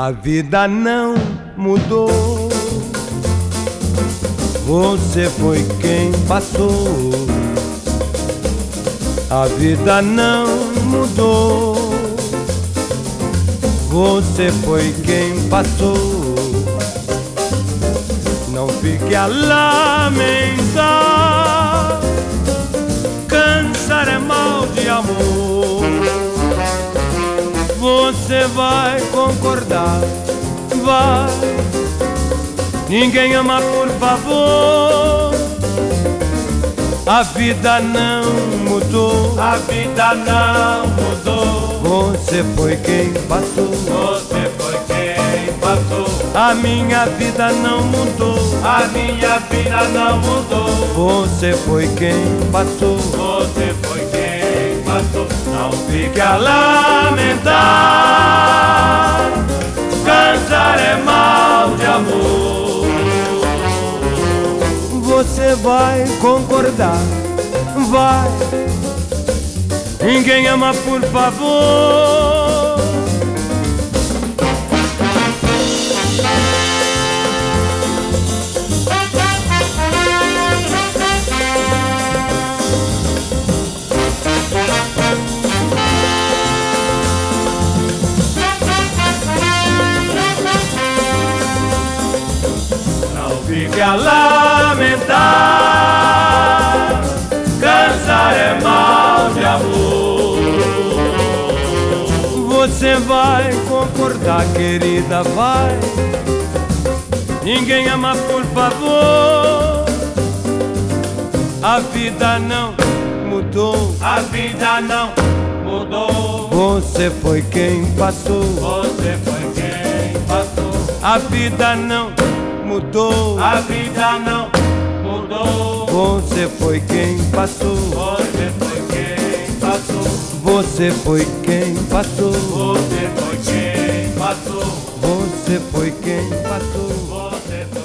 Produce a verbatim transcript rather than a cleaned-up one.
A vida não mudou, você foi quem passou. A vida não mudou, você foi quem passou. Não fique a lamentar, cansar é mal de amor. Você vai concordar, vai. Ninguém ama por favor. A vida não mudou, A vida não mudou, você foi quem passou. você foi quem passou. A minha vida não mudou, A minha vida não mudou, você foi quem passou. você foi quem passou. Não fique a lamentar, cansar é mal de amor. Você vai concordar, vai. Ninguém ama por favor. Não fique a lamentar, cansar é mal de amor. Você vai concordar, querida, vai. Ninguém ama por favor. A vida não mudou, A vida não mudou, você foi quem passou. você foi quem passou. A vida não mudou, A vida não mudou, você foi quem passou. você foi quem passou. Você foi quem passou. Você foi quem passou. Você foi quem passou. Você foi